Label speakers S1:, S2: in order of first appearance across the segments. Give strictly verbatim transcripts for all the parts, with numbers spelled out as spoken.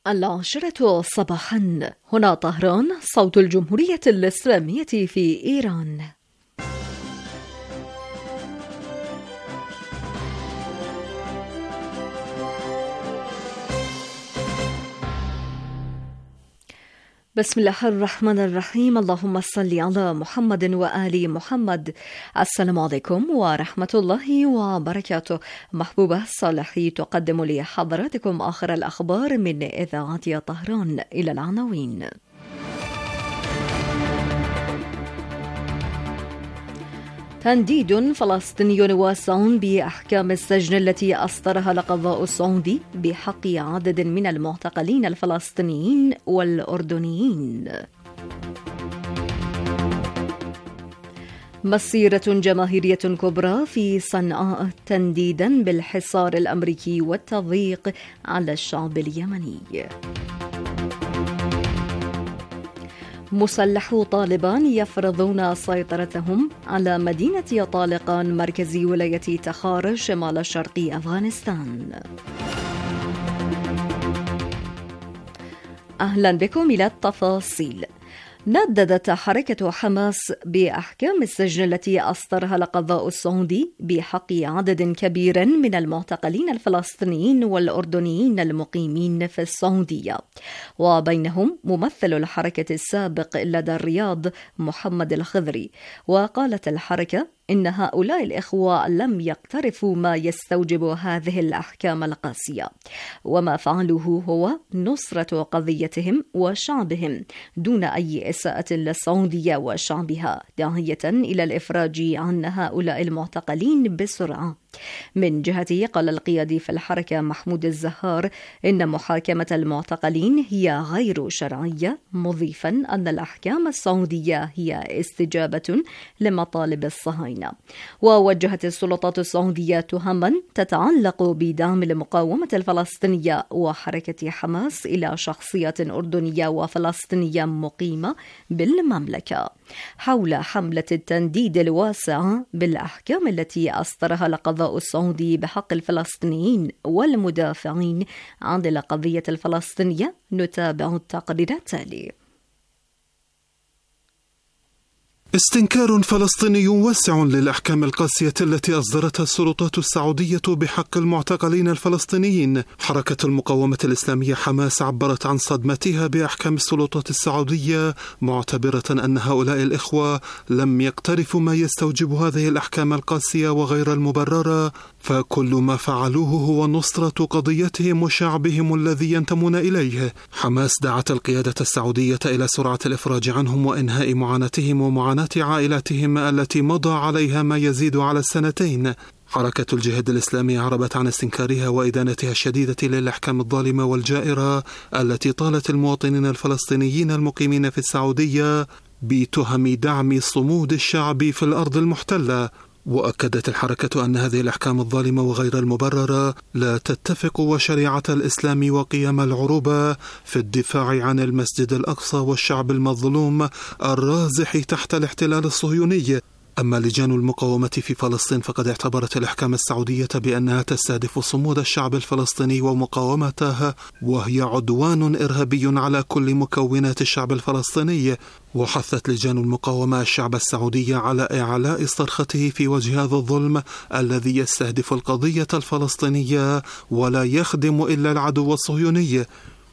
S1: العاشرة صباحا، هنا طهران، صوت الجمهورية الإسلامية في إيران. بسم الله الرحمن الرحيم. اللهم صل على محمد وآل محمد. السلام عليكم ورحمة الله وبركاته. محبوبة صالحي تقدم لحضراتكم آخر الأخبار من إذاعة طهران. إلى العناوين: تنديد فلسطيني واسع بأحكام السجن التي أصدرها القضاء السعودي بحق عدد من المعتقلين الفلسطينيين والأردنيين. مسيرة جماهيرية كبرى في صنعاء تنديدا بالحصار الأمريكي والتضييق على الشعب اليمني. مسلحو طالبان يفرضون سيطرتهم على مدينة طالقان مركز ولاية تخار شمال شرق أفغانستان. أهلا بكم إلى التفاصيل. نددت حركة حماس بأحكام السجن التي أصدرها القضاء السعودي بحق عدد كبير من المعتقلين الفلسطينيين والأردنيين المقيمين في السعودية، وبينهم ممثل الحركة السابق لدى الرياض محمد الخضري. وقالت الحركة إن هؤلاء الإخوة لم يقترفوا ما يستوجب هذه الأحكام القاسية، وما فعلوه هو نصرة قضيتهم وشعبهم دون أي إساءة للسعودية وشعبها، داعية إلى الإفراج عن هؤلاء المعتقلين بسرعة. من جهته قال القيادي في الحركة محمود الزهار إن محاكمة المعتقلين هي غير شرعية، مضيفا أن الأحكام السعودية هي استجابة لمطالب الصهاينة. ووجهت السلطات السعودية تهما تتعلق بدعم المقاومة الفلسطينية وحركة حماس إلى شخصيات أردنية وفلسطينية مقيمة بالمملكة حول حملة التنديد الواسعة بالأحكام التي أصدرها القضاء السعودي بحق الفلسطينيين والمدافعين عن القضية الفلسطينية. نتابع التقرير التالي.
S2: استنكار فلسطيني واسع للأحكام القاسية التي أصدرتها السلطات السعودية بحق المعتقلين الفلسطينيين. حركة المقاومة الإسلامية حماس عبرت عن صدمتها بأحكام السلطات السعودية، معتبرة أن هؤلاء الإخوة لم يقترفوا ما يستوجب هذه الأحكام القاسية وغير المبررة، فكل ما فعلوه هو نصرة قضيتهم وشعبهم الذي ينتمون إليه. حماس دعت القيادة السعودية إلى سرعة الإفراج عنهم وإنهاء معاناتهم ومعاناة عائلاتهم التي مضى عليها ما يزيد على السنتين. حركة الجهاد الإسلامي عربت عن استنكارها وإدانتها الشديدة للأحكام الظالمة والجائرة التي طالت المواطنين الفلسطينيين المقيمين في السعودية بتهم دعم صمود الشعب في الأرض المحتلة. وأكدت الحركة أن هذه الأحكام الظالمة وغير المبررة لا تتفق وشريعة الإسلام وقيم العروبة في الدفاع عن المسجد الأقصى والشعب المظلوم الرازح تحت الاحتلال الصهيوني. أما لجان المقاومة في فلسطين فقد اعتبرت الأحكام السعودية بأنها تستهدف صمود الشعب الفلسطيني ومقاومته، وهي عدوان إرهابي على كل مكونات الشعب الفلسطيني. وحثت لجان المقاومة الشعب السعودي على إعلاء صرخته في وجه هذا الظلم الذي يستهدف القضية الفلسطينية ولا يخدم إلا العدو الصهيوني.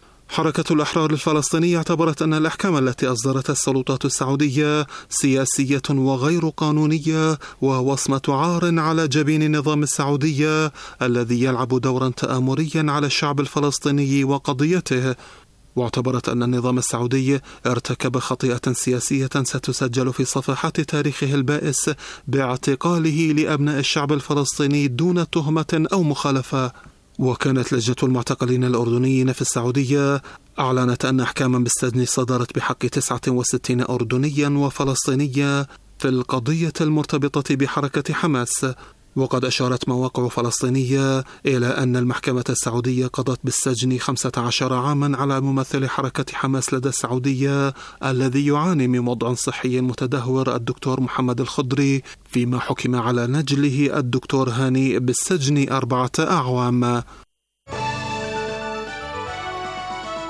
S2: حركة الأحرار الفلسطينية اعتبرت أن الأحكام التي أصدرتها السلطات السعودية سياسية وغير قانونية، ووصمة عار على جبين النظام السعودي الذي يلعب دورا تآمريا على الشعب الفلسطيني وقضيته. واعتبرت أن النظام السعودي ارتكب خطيئة سياسية ستسجل في صفحات تاريخه البائس باعتقاله لأبناء الشعب الفلسطيني دون تهمة أو مخالفة. وكانت لجنة المعتقلين الأردنيين في السعودية أعلنت أن أحكاما بالسجن صدرت بحق تسعة وستين أردنيا وفلسطينيا في القضية المرتبطة بحركة حماس. وقد أشارت مواقع فلسطينية إلى أن المحكمة السعودية قضت بالسجن خمسة عشر عاما على ممثل حركة حماس لدى السعودية الذي يعاني من وضع صحي متدهور الدكتور محمد الخضري، فيما حكم على نجله الدكتور هاني بالسجن أربعة أعوام.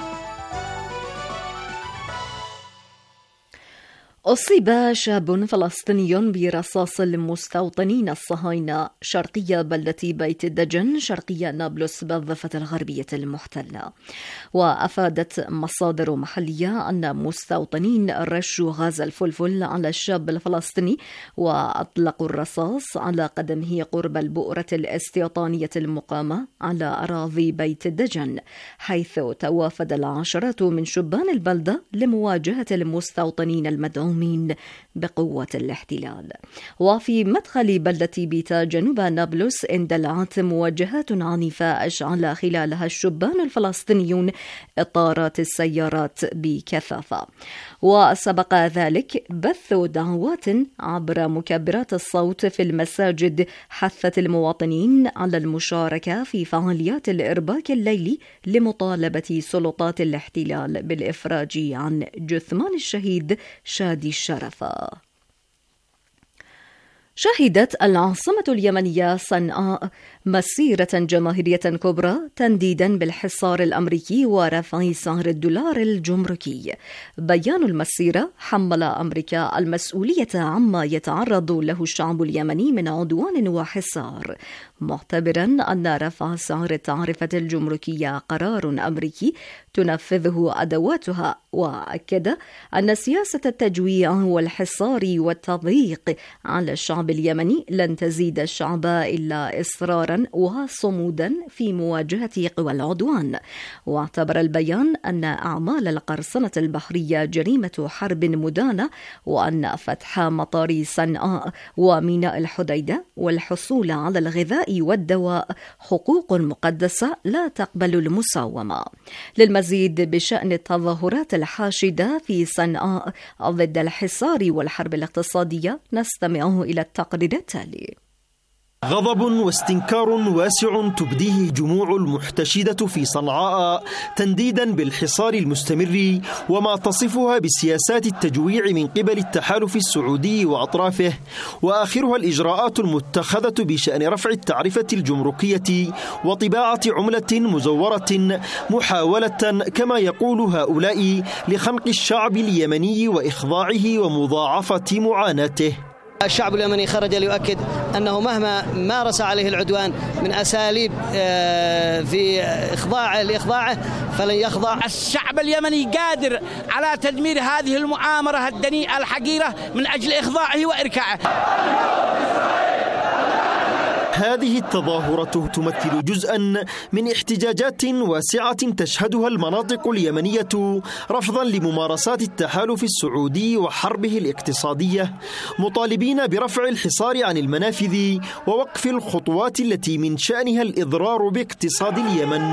S1: أصيب شاب فلسطيني برصاص المستوطنين الصهاينة شرقية بلدة بيت الدجن شرقية نابلس بالضفة الغربية المحتلة. وأفادت مصادر محلية أن مستوطنين رشوا غاز الفلفل على الشاب الفلسطيني وأطلقوا الرصاص على قدمه قرب البؤرة الاستيطانية المقامة على أراضي بيت الدجن، حيث توافد العشرات من شبان البلدة لمواجهة المستوطنين المدعومين بقوة الاحتلال. وفي مدخل بلدة بيتا جنوب نابلس اندلعت مواجهات عنيفة أشعل خلالها الشبان الفلسطينيون إطارات السيارات بكثافة. وسبق ذلك بث دعوات عبر مكبرات الصوت في المساجد حثت المواطنين على المشاركة في فعاليات الإرباك الليلي لمطالبة سلطات الاحتلال بالإفراج عن جثمان الشهيد شادي الشرفة. شهدت العاصمة اليمنية صنعاء مسيرة جماهيرية كبرى تنديدا بالحصار الأمريكي ورفع سعر الدولار الجمركي. بيان المسيرة حمل أمريكا المسؤولية عما يتعرض له الشعب اليمني من عدوان وحصار، معتبرا أن رفع سعر التعرفة الجمركية قرار أمريكي تنفذه أدواتها، وأكد أن سياسة التجويع والحصار والتضييق على الشعب اليمني لن تزيد الشعب إلا إصرارا وصمودا في مواجهة قوى العدوان. واعتبر البيان أن أعمال القرصنة البحرية جريمة حرب مدانة، وأن فتح مطار صنعاء وميناء الحديدة والحصول على الغذاء والدواء حقوق مقدسة لا تقبل المساومة. للمزيد بشأن التظاهرات الحاشدة في صنعاء ضد الحصار والحرب الاقتصادية نستمع إلى التقرير التالي.
S3: غضب واستنكار واسع تبديه جموع المحتشدة في صنعاء تنديدا بالحصار المستمر وما تصفها بسياسات التجويع من قبل التحالف السعودي وأطرافه، وآخرها الإجراءات المتخذة بشأن رفع التعرفة الجمركية وطباعة عملة مزورة، محاولة كما يقول هؤلاء لخنق الشعب اليمني وإخضاعه ومضاعفة معاناته.
S4: الشعب اليمني خرج ليؤكد أنه مهما مارس عليه العدوان من أساليب في إخضاعه لإخضاعه فلن يخضع.
S5: الشعب اليمني قادر على تدمير هذه المؤامرة الدنيئة الحقيرة من أجل إخضاعه وإركاعه.
S3: هذه التظاهرة تمثل جزءا من احتجاجات واسعة تشهدها المناطق اليمنية رفضا لممارسات التحالف السعودي وحربه الاقتصادية، مطالبين برفع الحصار عن المنافذ ووقف الخطوات التي من شأنها الإضرار باقتصاد اليمن.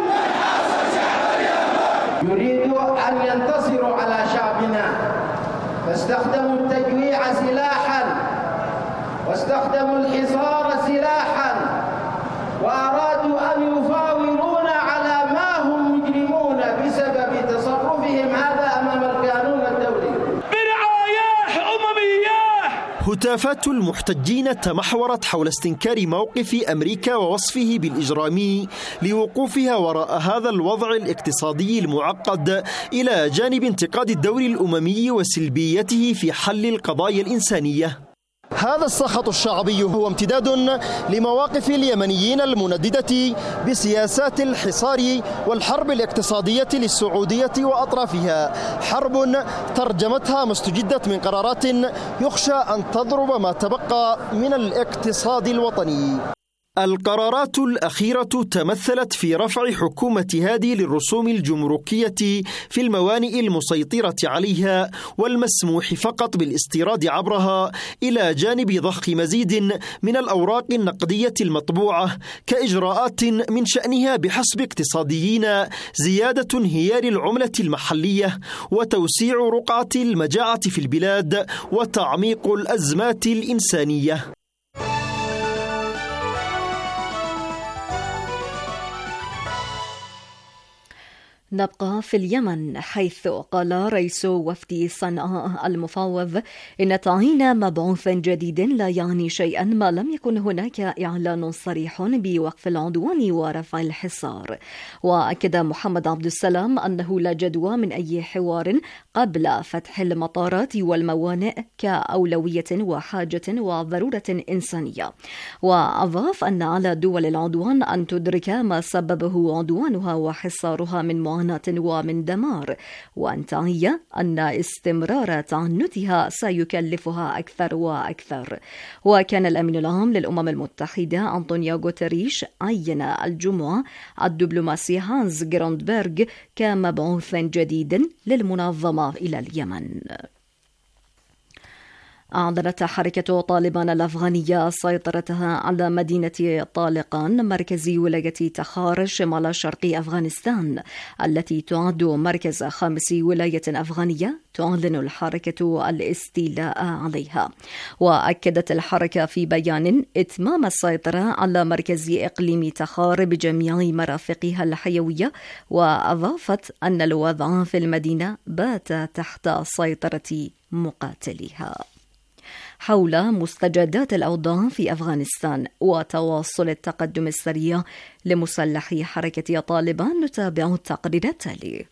S6: يريدوا أن ينتصروا على شعبنا فاستخدموا التجويع سلاحا واستخدموا الحصار سلاحا وأرادوا أن يفاورونا على ما هم مجرمون بسبب تصرفهم هذا أمام القانون الدولي
S5: برعاية أممية.
S3: هتافات المحتجين تمحورت حول استنكار موقف أمريكا ووصفه بالإجرامي لوقوفها وراء هذا الوضع الاقتصادي المعقد، إلى جانب انتقاد الدور الأممي وسلبيته في حل القضايا الإنسانية. هذا السخط الشعبي هو امتداد لمواقف اليمنيين المنددة بسياسات الحصار والحرب الاقتصادية للسعودية وأطرافها، حرب ترجمتها ما استجدت من قرارات يخشى أن تضرب ما تبقى من الاقتصاد الوطني. القرارات الأخيرة تمثلت في رفع حكومة هادي للرسوم الجمركية في الموانئ المسيطرة عليها والمسموح فقط بالاستيراد عبرها، إلى جانب ضخ مزيد من الأوراق النقدية المطبوعة كإجراءات من شأنها بحسب اقتصاديين زيادة انهيار العملة المحلية وتوسيع رقعة المجاعة في البلاد وتعميق الأزمات الإنسانية.
S1: نبقى في اليمن، حيث قال رئيس وفد صنعاء المفوض إن تعيين مبعوث جديد لا يعني شيئا ما لم يكن هناك إعلان صريح بوقف العدوان ورفع الحصار. وأكد محمد عبد السلام أنه لا جدوى من أي حوار قبل فتح المطارات والموانئ كأولوية وحاجة وضرورة إنسانية. وأضاف أن على دول العدوان أن تدرك ما سببه عدوانها وحصارها من معاناة ومن دمار، وأن تعي أن استمرار تعنتها سيكلفها أكثر وأكثر. وكان الأمين العام للأمم المتحدة أنطونيو غوتيريش عين الجمعة الدبلوماسي هانز جروندبرغ كمبعوث جديد للمنظمة إلى اليمن. أعلنت حركة طالبان الأفغانية سيطرتها على مدينة طالقان مركز ولاية تخار شمال شرق أفغانستان، التي تعد مركز خامس ولاية أفغانية تعلن الحركة الاستيلاء عليها. وأكدت الحركة في بيان إتمام السيطرة على مركز إقليم تخار بجميع مرافقها الحيوية، وأضافت أن الوضع في المدينة بات تحت سيطرة مقاتليها. حول مستجدات الأوضاع في أفغانستان وتواصل التقدم السريع لمسلحي حركة طالبان، نتابع التقرير التالي.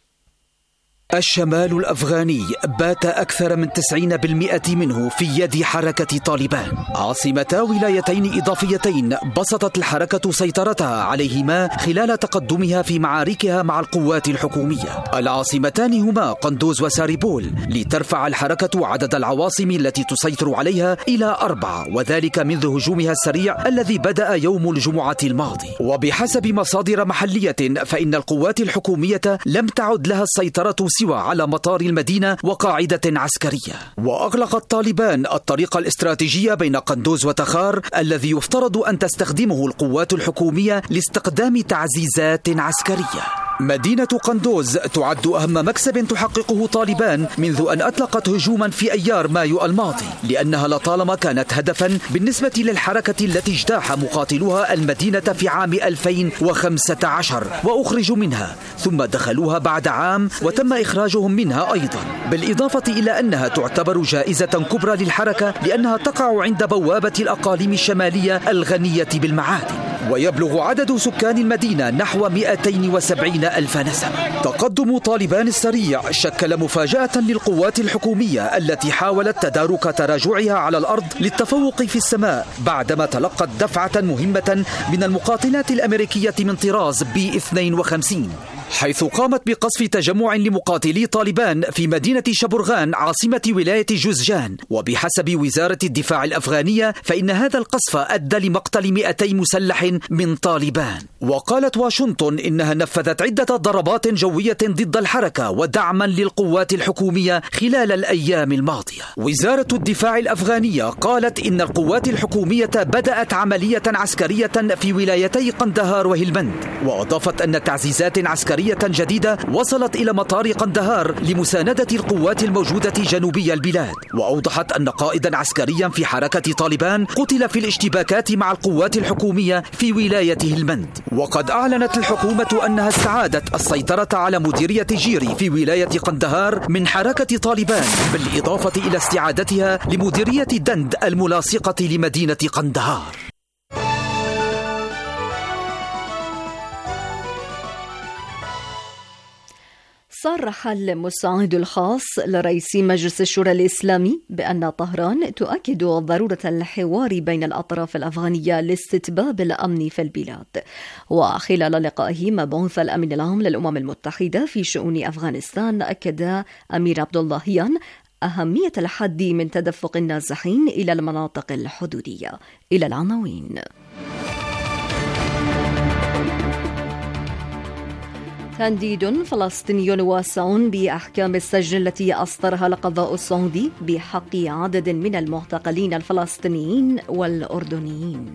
S7: الشمال الأفغاني بات أكثر من تسعين بالمئة منه في يد حركة طالبان، عاصمتا ولايتين إضافيتين بسطت الحركة سيطرتها عليهما خلال تقدمها في معاركها مع القوات الحكومية. العاصمتان هما قندوز وساريبول، لترفع الحركة عدد العواصم التي تسيطر عليها إلى أربعة، وذلك منذ هجومها السريع الذي بدأ يوم الجمعة الماضي. وبحسب مصادر محلية فإن القوات الحكومية لم تعد لها السيطرة سوى على مطار المدينة وقاعدة عسكرية. وأغلقت طالبان الطريق الاستراتيجي بين قندوز وتخار الذي يفترض أن تستخدمه القوات الحكومية لاستقدام تعزيزات عسكرية. مدينة قندوز تعد أهم مكسب تحققه طالبان منذ أن أطلقت هجوما في أيار مايو الماضي، لأنها لطالما كانت هدفا بالنسبة للحركة التي اجتاح مقاتلوها المدينة في عام ألفين وخمسة عشر وأخرجوا منها، ثم دخلوها بعد عام وتم إخراجهم منها أيضا، بالإضافة إلى أنها تعتبر جائزة كبرى للحركة لأنها تقع عند بوابة الأقاليم الشمالية الغنية بالمعادن. ويبلغ عدد سكان المدينة نحو مئتين وسبعين ألف نسمة. تقدم طالبان السريع شكل مفاجأة للقوات الحكومية التي حاولت تدارك تراجعها على الأرض للتفوق في السماء بعدما تلقت دفعة مهمة من المقاتلات الأمريكية من طراز بي اثنين وخمسين، حيث قامت بقصف تجمع لمقاتلي طالبان في مدينة شبرغان عاصمة ولاية جوزجان. وبحسب وزارة الدفاع الأفغانية فإن هذا القصف أدى لمقتل مئتي مسلح من طالبان. وقالت واشنطن إنها نفذت عدة ضربات جوية ضد الحركة ودعما للقوات الحكومية خلال الأيام الماضية. وزارة الدفاع الأفغانية قالت إن القوات الحكومية بدأت عملية عسكرية في ولايتي قندهار وهلمند، وأضافت أن تعزيزات عسكرية جديدة وصلت إلى مطار قندهار لمساندة القوات الموجودة جنوبي البلاد. وأوضحت أن قائدا عسكريا في حركة طالبان قتل في الاشتباكات مع القوات الحكومية في ولاية هلمند. وقد أعلنت الحكومة أنها استعادت السيطرة على مديرية جيري في ولاية قندهار من حركة طالبان، بالإضافة إلى استعادتها لمديرية دند الملاصقة لمدينة قندهار.
S1: صرح المساعد الخاص لرئيس مجلس الشورى الإسلامي بأن طهران تؤكد ضرورة الحوار بين الأطراف الأفغانية لاستتباب الأمن في البلاد. وخلال لقائه مبعوث الأمين العام للأمم المتحدة في شؤون أفغانستان، أكد أمير عبد اللهيان أهمية الحد من تدفق النازحين إلى المناطق الحدودية. إلى العناوين. تنديد فلسطيني واسع بأحكام السجن التي أصدرها القضاء السعودي بحق عدد من المعتقلين الفلسطينيين والأردنيين.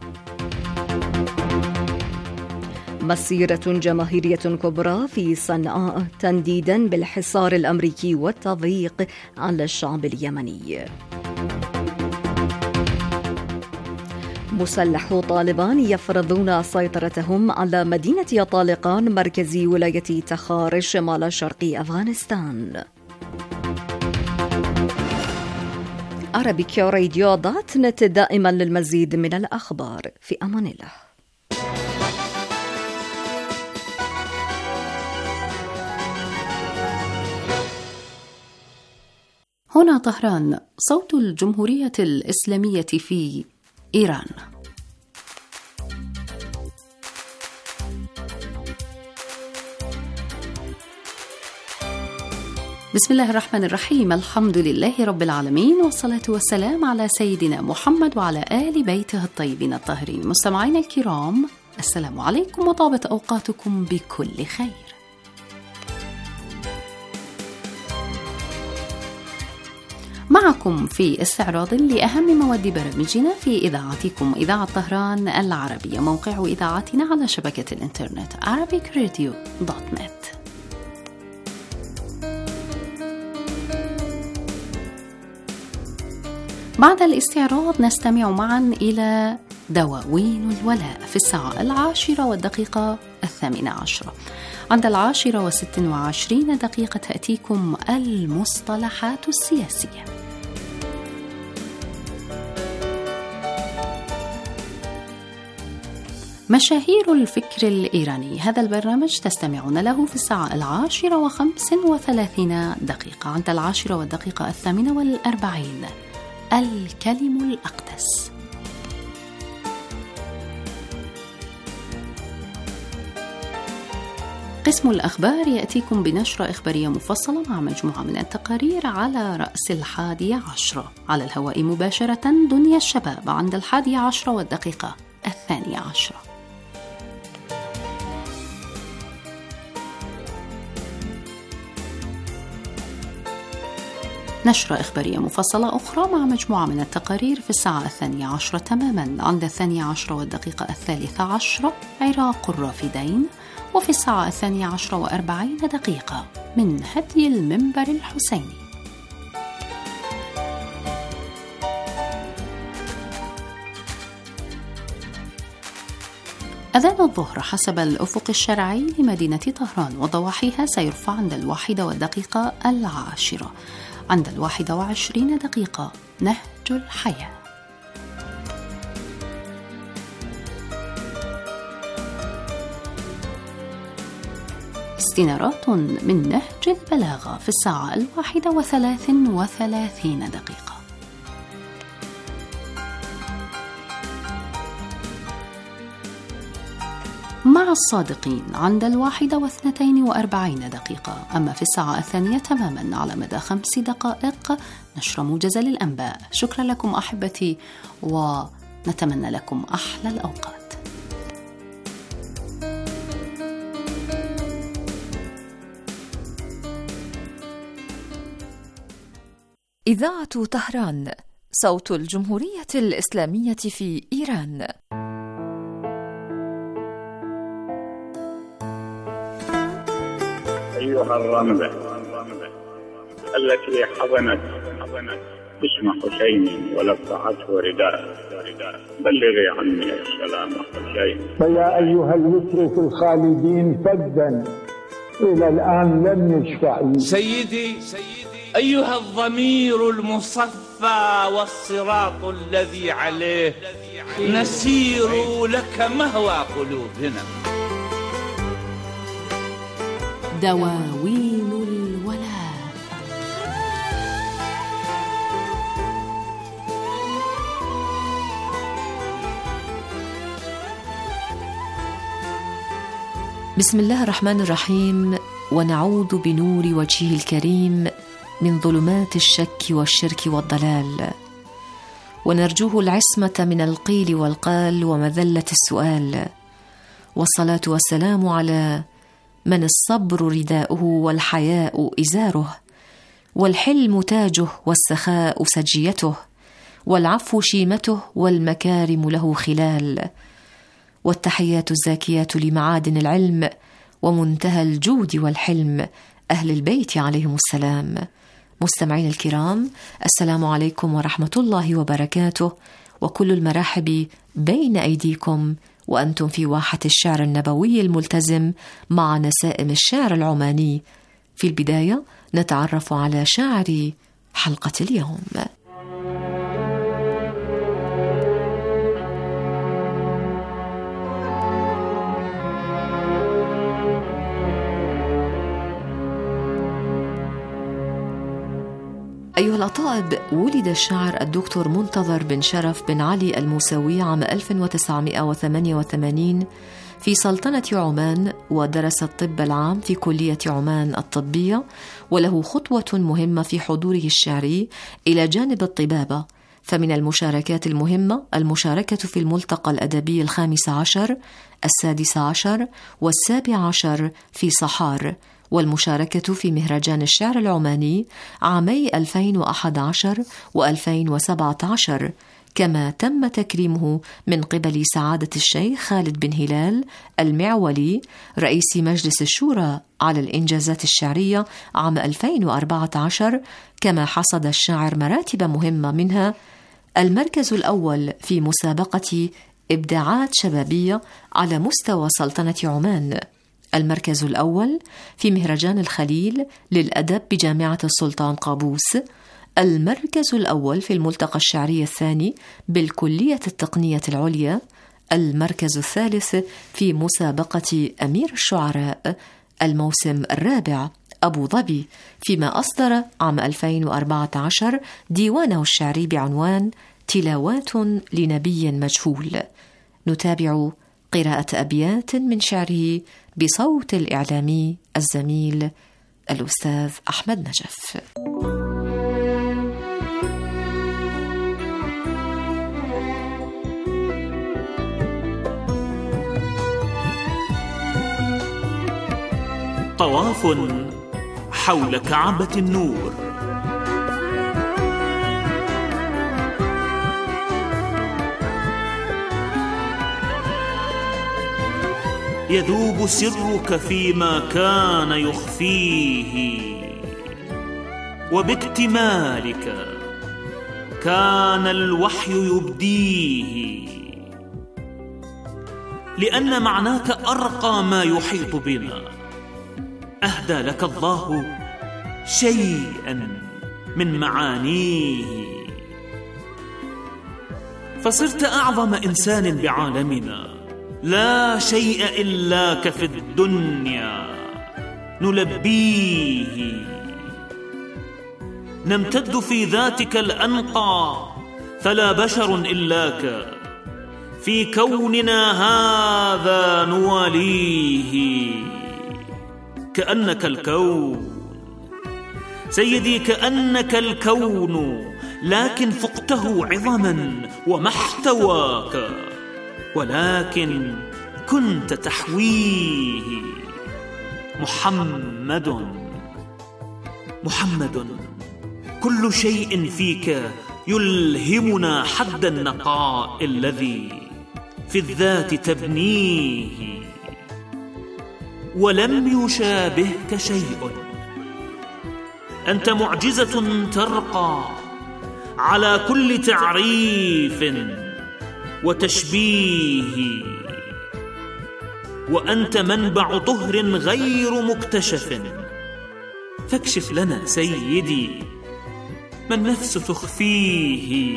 S1: مسيرة جماهيرية كبرى في صنعاء تنديدا بالحصار الأمريكي والتضييق على الشعب اليمني. مسلحو طالبان يفرضون سيطرتهم على مدينة طالقان مركز ولاية تخار شمال شرق أفغانستان. عربيك راديو دوت نت دائما للمزيد من الأخبار. في أمان الله.
S8: هنا طهران، صوت الجمهورية الإسلامية في إيران. بسم الله الرحمن الرحيم، الحمد لله رب العالمين، والصلاة والسلام على سيدنا محمد وعلى آل بيته الطيبين الطاهرين. مستمعينا الكرام، السلام عليكم وطابت أوقاتكم بكل خير. معكم في استعراض لأهم مواد برامجنا في إذاعتكم إذاعة طهران العربية، موقع إذاعتنا على شبكة الإنترنت arabic radio dot net. بعد الاستعراض نستمع معا إلى دواوين الولاء في الساعة العاشرة والدقيقة الثامنة عشرة. عند العاشرة وست وعشرين دقيقة تأتيكم المصطلحات السياسية. مشاهير الفكر الإيراني، هذا البرنامج تستمعون له في الساعة العاشرة وخمس وثلاثين دقيقة. عند العاشرة والدقيقة الثامنة والأربعين الكلم الأقدس. قسم الأخبار يأتيكم بنشرة إخبارية مفصلة مع مجموعة من التقارير على رأس الحادية عشرة. على الهواء مباشرة دنيا الشباب عند الحادية عشرة والدقيقة الثانية عشرة. نشرة إخبارية مفصلة أخرى مع مجموعة من التقارير في الساعة الثانية عشرة تماما. عند الثانية عشرة والدقيقة الثالثة عشرة عراق الرافدين. وفي الساعة الثانية عشرة وأربعين دقيقة من هدي المنبر الحسيني. أذان الظهر حسب الأفق الشرعي لمدينة طهران وضواحيها سيرفع عند الواحدة والدقيقة العاشرة. عند الواحدة وعشرين دقيقة نهج الحياة. استنارات من نهج البلاغة في الساعة الواحدة وثلاث وثلاثين دقيقة. مع الصادقين عند الواحدة واثنتين وأربعين دقيقة. أما في الساعة الثانية تماما على مدى خمس دقائق نشرة موجزة للأنباء. شكرا لكم أحبتي، ونتمنى لكم أحلى الأوقات.
S9: إذاعة طهران، صوت الجمهورية الإسلامية في إيران.
S10: أيها الرملة التي حضنت اسم حسين ولفعته رداء، بلغي عني السلام حسين.
S11: فيا أيها المشرك الخالدين فدا إلى الآن لم يشفعوا.
S5: سيدي أيها الضمير المصفى والصراط الذي عليه نسير لك مهوى قلوبنا.
S8: دواوين الولاء.
S9: بسم الله الرحمن الرحيم. ونعوذ بنور وجهه الكريم من ظلمات الشك والشرك والضلال، ونرجوه العصمة من القيل والقال ومذلة السؤال. والصلاة والسلام على من الصبر رداؤه والحياء إزاره، والحلم تاجه والسخاء سجيته، والعفو شيمته والمكارم له خلال. والتحيات الزاكيات لمعادن العلم ومنتهى الجود والحلم أهل البيت عليهم السلام. مستمعين الكرام، السلام عليكم ورحمة الله وبركاته، وكل المراحب بين أيديكم وأنتم في واحة الشعر النبوي الملتزم مع نسائم الشعر العماني. في البداية نتعرف على شاعر حلقة اليوم. أيها الأطائب، ولد الشاعر الدكتور منتظر بن شرف بن علي الموسوي عام ألف وتسعمائة وثمانية وثمانين في سلطنة عمان، ودرس الطب العام في كلية عمان الطبية، وله خطوة مهمة في حضوره الشعري إلى جانب الطبابة. فمن المشاركات المهمة المشاركة في الملتقى الأدبي الخامس عشر، السادس عشر والسابع عشر في صحار، والمشاركة في مهرجان الشعر العماني عامي ألفين وأحد عشر وألفين وسبعة عشر، كما تم تكريمه من قبل سعادة الشيخ خالد بن هلال المعولي رئيس مجلس الشورى على الإنجازات الشعرية عام ألفين وأربعة عشر. كما حصد الشاعر مراتب مهمة، منها المركز الأول في مسابقة إبداعات شبابية على مستوى سلطنة عمان، المركز الأول في مهرجان الخليل للأدب بجامعة السلطان قابوس، المركز الأول في الملتقى الشعري الثاني بالكلية التقنية العليا، المركز الثالث في مسابقة أمير الشعراء الموسم الرابع أبو ظبي، فيما أصدر عام ألفين وأربعة عشر ديوانه الشعري بعنوان تلاوات لنبي مجهول. نتابع قراءة أبيات من شعره بصوت الإعلامي الزميل الأستاذ أحمد نجف.
S12: طواف حول كعبة النور، يذوب سرك فيما كان يخفيه، وباكتمالك كان الوحي يبديه، لأن معناك أرقى ما يحيط بنا. أهدى لك الله شيئا من معانيه، فصرت أعظم إنسان بعالمنا، لا شيء إلاك في الدنيا نلبيه. نمتد في ذاتك الأنقى، فلا بشر إلاك، في كوننا هذا نواليه. كأنك الكون سيدي، كأنك الكون، لكن فقته عظما وما احتواك، ولكن كنت تحويه. محمد محمد كل شيء فيك يلهمنا حد النقاء الذي في الذات تبنيه، ولم يشابهك شيء. أنت معجزة ترقى على كل تعريف وتشبيه، وأنت منبع طهر غير مكتشف. فاكشف لنا سيدي ما النفس تخفيه،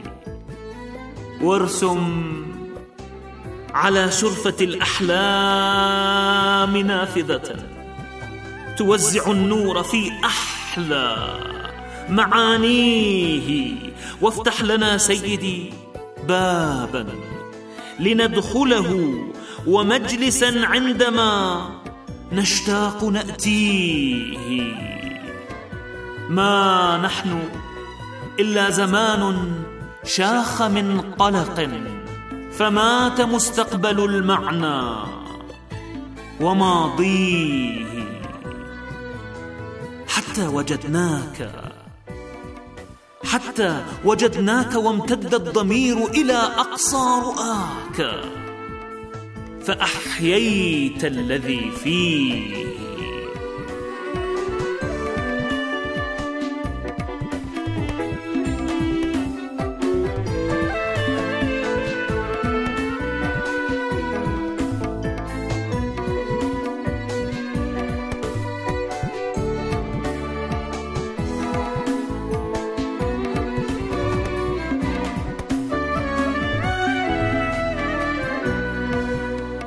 S12: وارسم على شرفة الأحلام نافذة توزع النور في أحلى معانيه، وافتح لنا سيدي بابا لندخله، ومجلسا عندما نشتاق نأتيه. ما نحن إلا زمان شاخ من قلق، فمات مستقبل المعنى وماضيه، حتى وجدناك حتى وجدناك وامتد الضمير إلى أقصى رؤاك، فأحييت الذي فيه.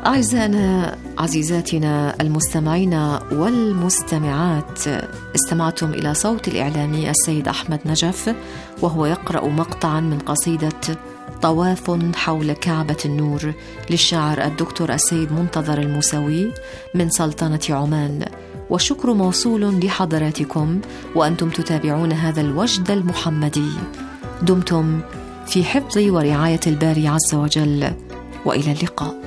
S9: أعزائنا عزيزاتنا المستمعين والمستمعات، استمعتم إلى صوت الإعلامي السيد أحمد نجف وهو يقرأ مقطعا من قصيدة طواف حول كعبة النور للشاعر الدكتور السيد منتظر الموسوي من سلطنة عمان. والشكر موصول لحضراتكم وأنتم تتابعون هذا الوجد المحمدي. دمتم في حفظ ورعاية الباري عز وجل، وإلى اللقاء.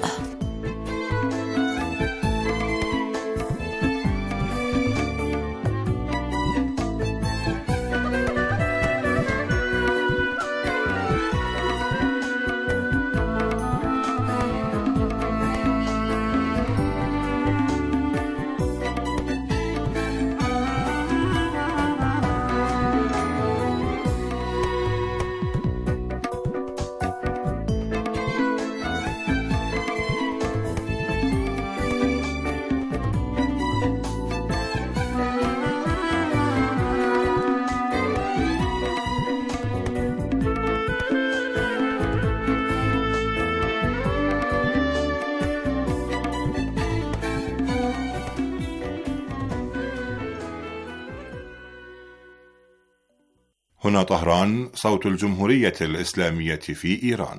S13: هنا طهران، صوت الجمهورية الإسلامية في إيران.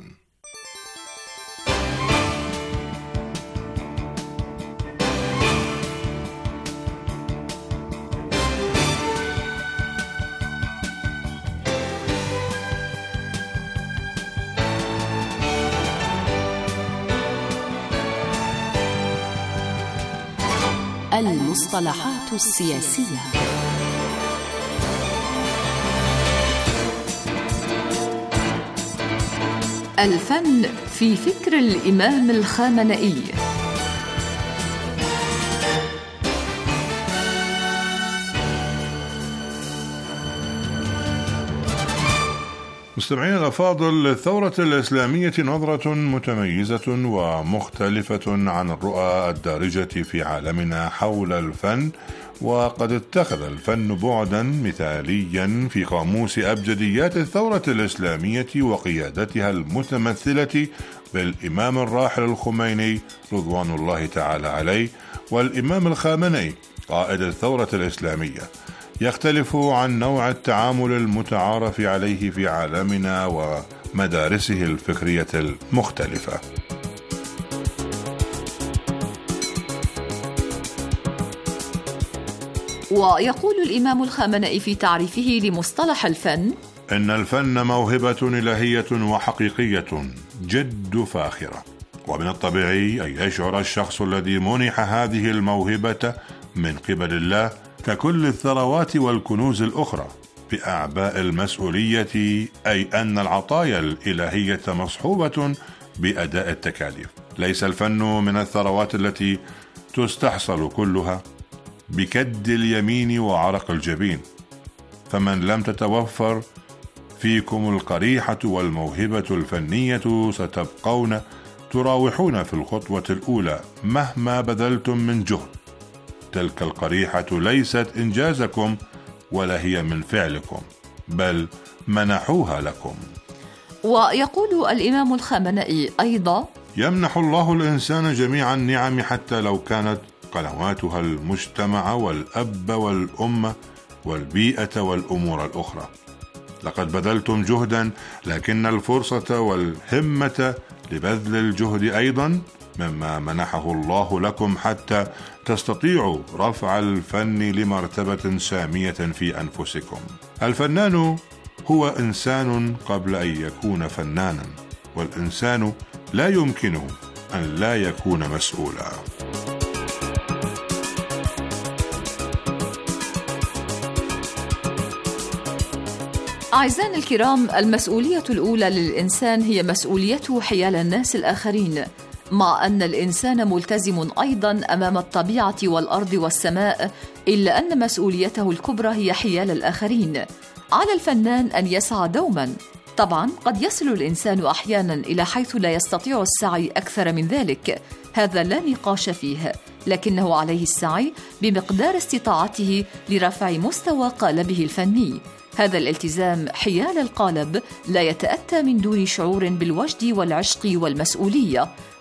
S8: المصطلحات السياسية. الفن في فكر الإمام الخامنئي.
S13: مستمعين الأفاضل، الثورة الإسلامية نظرة متميزة ومختلفة عن الرؤى الدارجة في عالمنا حول الفن، وقد اتخذ الفن بعدا مثاليا في قاموس أبجديات الثورة الإسلامية وقيادتها المتمثلة بالإمام الراحل الخميني رضوان الله تعالى عليه والإمام الخامنئي قائد الثورة الإسلامية، يختلف عن نوع التعامل المتعارف عليه في عالمنا ومدارسه الفكرية المختلفة.
S8: ويقول الإمام الخامنئي في تعريفه لمصطلح الفن:
S13: إن الفن موهبة إلهية وحقيقية جد فاخرة، ومن الطبيعي أن يشعر الشخص الذي منح هذه الموهبة من قبل الله ككل الثروات والكنوز الأخرى بأعباء المسؤولية، أي أن العطايا الإلهية مصحوبة بأداء التكاليف. ليس الفن من الثروات التي تستحصل كلها بكد اليمين وعرق الجبين، فمن لم تتوفر فيكم القريحة والموهبة الفنية ستبقون تراوحون في الخطوة الأولى مهما بذلتم من جهد. تلك القريحة ليست إنجازكم ولا هي من فعلكم، بل منحوها لكم.
S8: ويقول الإمام الخامنئي أيضا:
S13: يمنح الله الإنسان جميع النعم حتى لو كانت قنواتها المجتمع والأب والأمة والبيئة والأمور الأخرى. لقد بذلتم جهدا، لكن الفرصة والهمة لبذل الجهد أيضا مما منحه الله لكم حتى تستطيعوا رفع الفن لمرتبة سامية في أنفسكم. الفنان هو إنسان قبل أن يكون فنانا، والإنسان لا يمكنه أن لا يكون مسؤولا.
S8: أعزائنا الكرام، المسؤولية الأولى للإنسان هي مسؤوليته حيال الناس الآخرين، مع أن الإنسان ملتزم أيضا أمام الطبيعة والأرض والسماء، إلا أن مسؤوليته الكبرى هي حيال الآخرين. على الفنان أن يسعى دوما. طبعا قد يصل الإنسان أحيانا إلى حيث لا يستطيع السعي أكثر من ذلك، هذا لا نقاش فيه، لكنه عليه السعي بمقدار استطاعته لرفع مستوى قالبه الفني. هذا الالتزام حيال القالب لا يتأتى من دون شعور بالوجد والعشق والمسؤولية،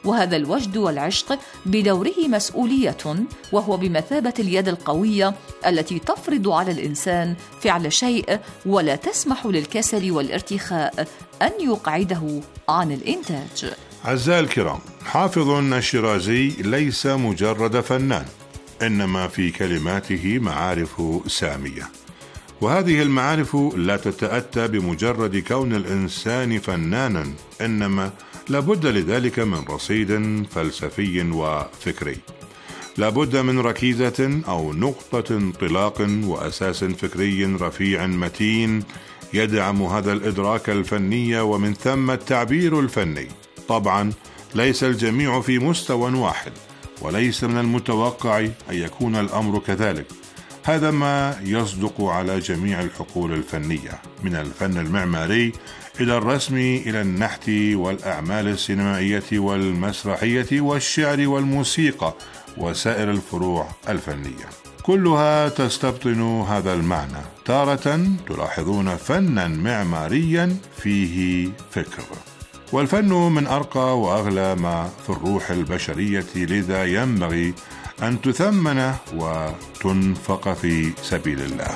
S14: وهذا الوجد والعشق بدوره مسؤولية، وهو بمثابة اليد القوية التي تفرض على الإنسان فعل شيء ولا تسمح للكسل والارتخاء أن يقعده عن الإنتاج.
S13: أعزائي الكرام، حافظ الشيرازي ليس مجرد فنان، إنما في كلماته معارف سامية، وهذه المعارف لا تتأتى بمجرد كون الإنسان فنانا، إنما لابد لذلك من رصيد فلسفي وفكري، لابد من ركيزة أو نقطة انطلاق وأساس فكري رفيع متين يدعم هذا الإدراك الفني ومن ثم التعبير الفني. طبعا ليس الجميع في مستوى واحد، وليس من المتوقع أن يكون الأمر كذلك. هذا ما يصدق على جميع الحقول الفنية، من الفن المعماري إلى الرسم إلى النحت والأعمال السينمائية والمسرحية والشعر والموسيقى وسائر الفروع الفنية، كلها تستبطن هذا المعنى. تارة تلاحظون فنا معماريا فيه فكر، والفن من أرقى وأغلى ما في الروح البشرية، لذا ينبغي أن تثمن وتنفق في سبيل الله.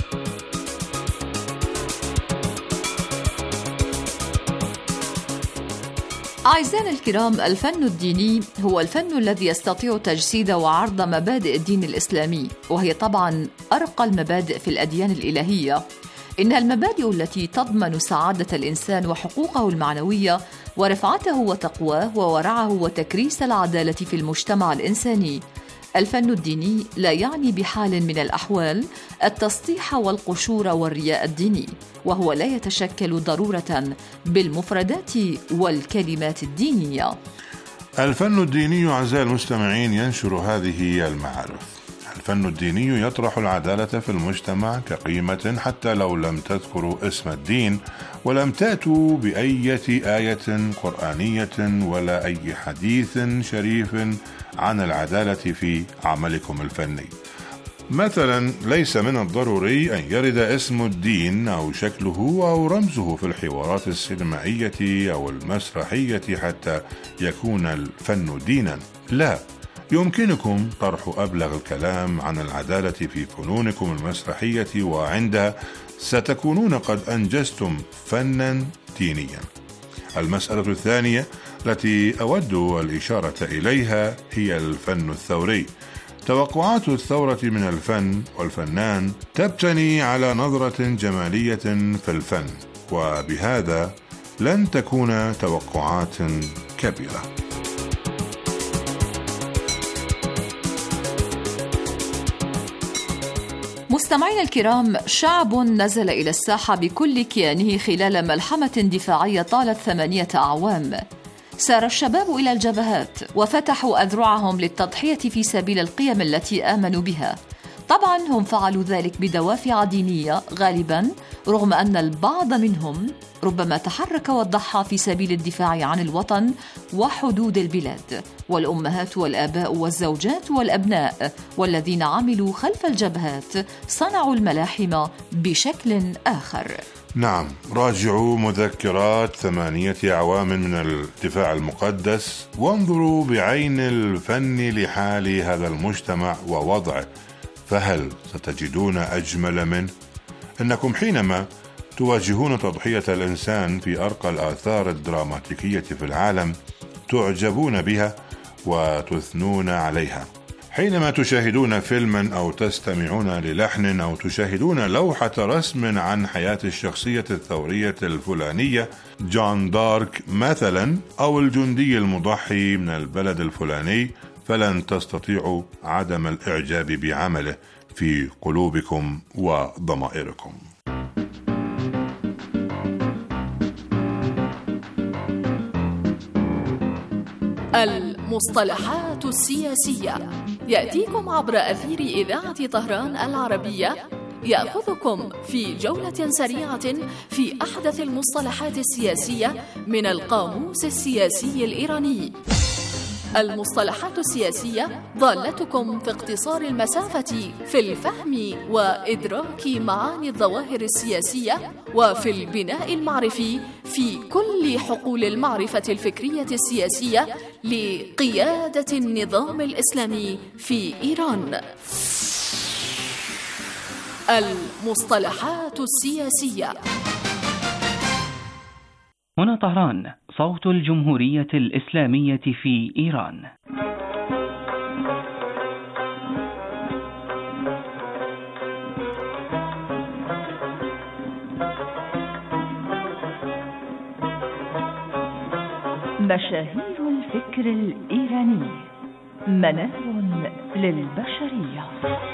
S14: أعزائنا الكرام، الفن الديني هو الفن الذي يستطيع تجسيد وعرض مبادئ الدين الإسلامي، وهي طبعا أرقى المبادئ في الأديان الإلهية. إنها المبادئ التي تضمن سعادة الإنسان وحقوقه المعنوية ورفعته وتقواه وورعه وتكريس العدالة في المجتمع الإنساني. الفن الديني لا يعني بحال من الأحوال التسطيح والقشور والرياء الديني، وهو لا يتشكل ضرورة بالمفردات والكلمات الدينية.
S13: الفن الديني أعزائي المستمعين ينشر هذه المعارف. الفن الديني يطرح العدالة في المجتمع كقيمة، حتى لو لم تذكروا اسم الدين ولم تأتوا بأية آية قرآنية ولا أي حديث شريف عن العدالة في عملكم الفني. مثلا ليس من الضروري أن يرد اسم الدين أو شكله أو رمزه في الحوارات السينمائية أو المسرحية حتى يكون الفن دينا، لا، يمكنكم طرح أبلغ الكلام عن العدالة في فنونكم المسرحية، وعندها ستكونون قد أنجزتم فنا دينيا. المسألة الثانية التي أود الإشارة إليها هي الفن الثوري. توقعات الثورة من الفن والفنان تبتني على نظرة جمالية في الفن، وبهذا لن تكون توقعات كبيرة.
S14: مستمعينا الكرام، شعب نزل إلى الساحة بكل كيانه خلال ملحمة دفاعية طالت ثمانية أعوام. سار الشباب إلى الجبهات وفتحوا أذرعهم للتضحية في سبيل القيم التي آمنوا بها. طبعا هم فعلوا ذلك بدوافع دينية غالبا، رغم أن البعض منهم ربما تحرك وضحى في سبيل الدفاع عن الوطن وحدود البلاد، والأمهات والآباء والزوجات والأبناء والذين عملوا خلف الجبهات صنعوا الملاحم بشكل آخر.
S13: نعم، راجعوا مذكرات ثمانية أعوام من الدفاع المقدس، وانظروا بعين الفن لحال هذا المجتمع ووضعه، فهل ستجدون أجمل منه؟ إنكم حينما تواجهون تضحية الإنسان في أرقى الآثار الدراماتيكية في العالم تعجبون بها وتثنون عليها. حينما تشاهدون فيلما أو تستمعون للحن أو تشاهدون لوحة رسم عن حياة الشخصية الثورية الفلانية، جون دارك مثلا، أو الجندي المضحي من البلد الفلاني، فلن تستطيعوا عدم الإعجاب بعمله في قلوبكم وضمائركم.
S15: المصطلحات السياسية يأتيكم عبر أثير إذاعة طهران العربية، يأخذكم في جولة سريعة في أحدث المصطلحات السياسية من القاموس السياسي الإيراني. المصطلحات السياسية ضالتكم في اقتصار المسافة في الفهم وإدراك معاني الظواهر السياسية وفي البناء المعرفي في كل حقول المعرفة الفكرية السياسية لقيادة النظام الإسلامي في إيران. المصطلحات السياسية.
S16: هنا طهران، صوت الجمهورية الإسلامية في إيران.
S17: مشاهير الفكر الإيراني، منار للبشرية.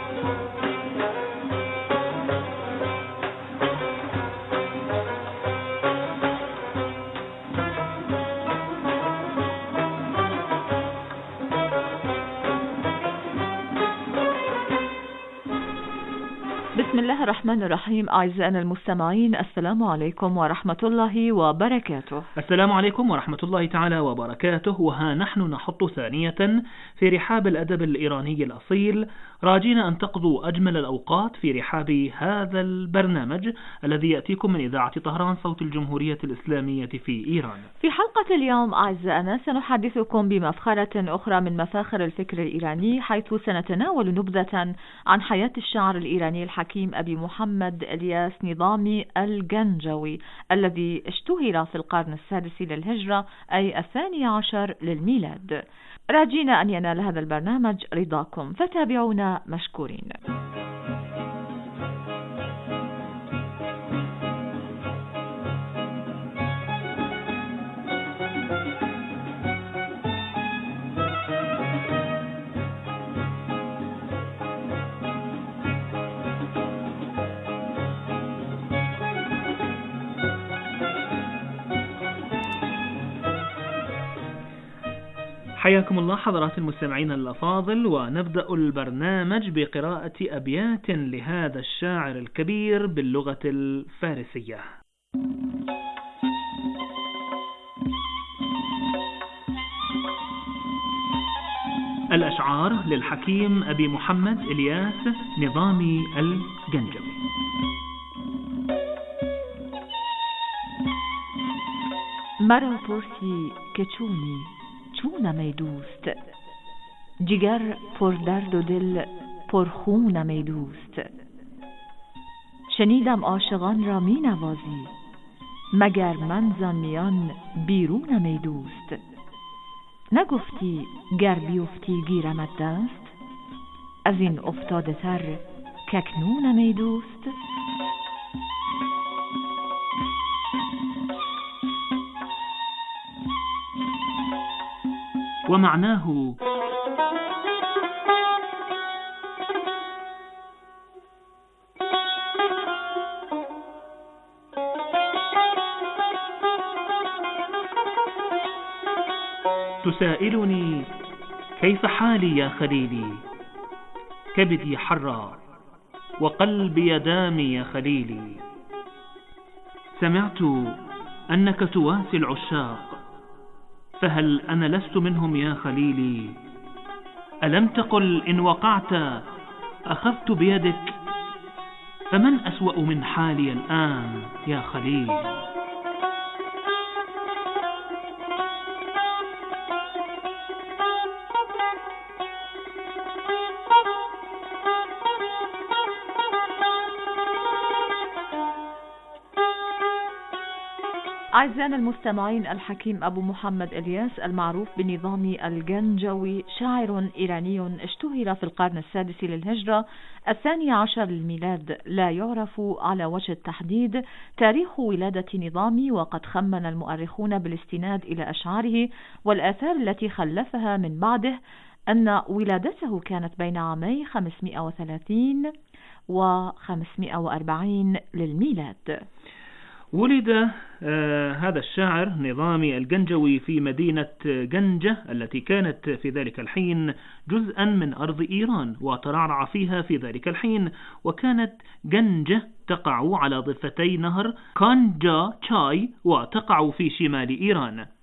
S18: بسم الله الرحمن الرحيم. أعزائنا المستمعين، السلام عليكم ورحمة الله وبركاته.
S12: السلام عليكم ورحمة الله تعالى وبركاته. وها نحن نحط ثانية في رحاب الأدب الإيراني الأصيل، راجين أن تقضوا أجمل الأوقات في رحاب هذا البرنامج الذي يأتيكم من إذاعة طهران صوت الجمهورية الإسلامية في إيران.
S18: في حلقة اليوم أعزائنا سنحدثكم بمفخرة أخرى من مفاخر الفكر الإيراني، حيث سنتناول نبذة عن حياة الشاعر الإيراني الحكيم أبي محمد إلياس نظامي الجنجوي الذي اشتهر في القرن السادس للهجرة أي الثاني عشر للميلاد. راجين أن ينال هذا البرنامج رضاكم، فتابعونا مشكورين.
S12: حياكم الله حضرات المستمعين الأفاضل، ونبدأ البرنامج بقراءة أبيات لهذا الشاعر الكبير باللغة الفارسية. الأشعار للحكيم أبي محمد إلياس نظامي الجنجوي.
S18: مرا پرسی که چونی چونم ای دوست، جگر پر درد و دل پر خونم ای دوست. شنیدم عاشقان را می نوازی، مگر من زان میان بیرونم ای دوست. نگفتی گر بیفتی گیرمت دست، از این افتاده تر ککنونم ای دوست.
S12: ومعناه تسائلني كيف حالي يا خليلي، كبدي حرى وقلبي دامي يا خليلي. سمعت أنك تواسي العشاق، فهل أنا لست منهم يا خليلي؟ ألم تقل إن وقعت أخذت بيدك، فمن أسوأ من حالي الآن يا خليل؟
S18: أعزائنا المستمعين، الحكيم أبو محمد إلياس المعروف بنظامي الجنجوي شاعر إيراني اشتهر في القرن السادس للهجرة الثاني عشر للميلاد. لا يعرف على وجه التحديد تاريخ ولادة نظامي، وقد خمن المؤرخون بالاستناد إلى أشعاره والآثار التي خلفها من بعده أن ولادته كانت بين عامي خمسمائة وثلاثين و خمسمائة وأربعين للميلاد.
S12: ولد آه هذا الشاعر نظامي الجنجوي في مدينة جنجة التي كانت في ذلك الحين جزءا من أرض إيران وترعرع فيها في ذلك الحين، وكانت جنجة تقع على ضفتي نهر كانجا تشاي وتقع في شمال إيران.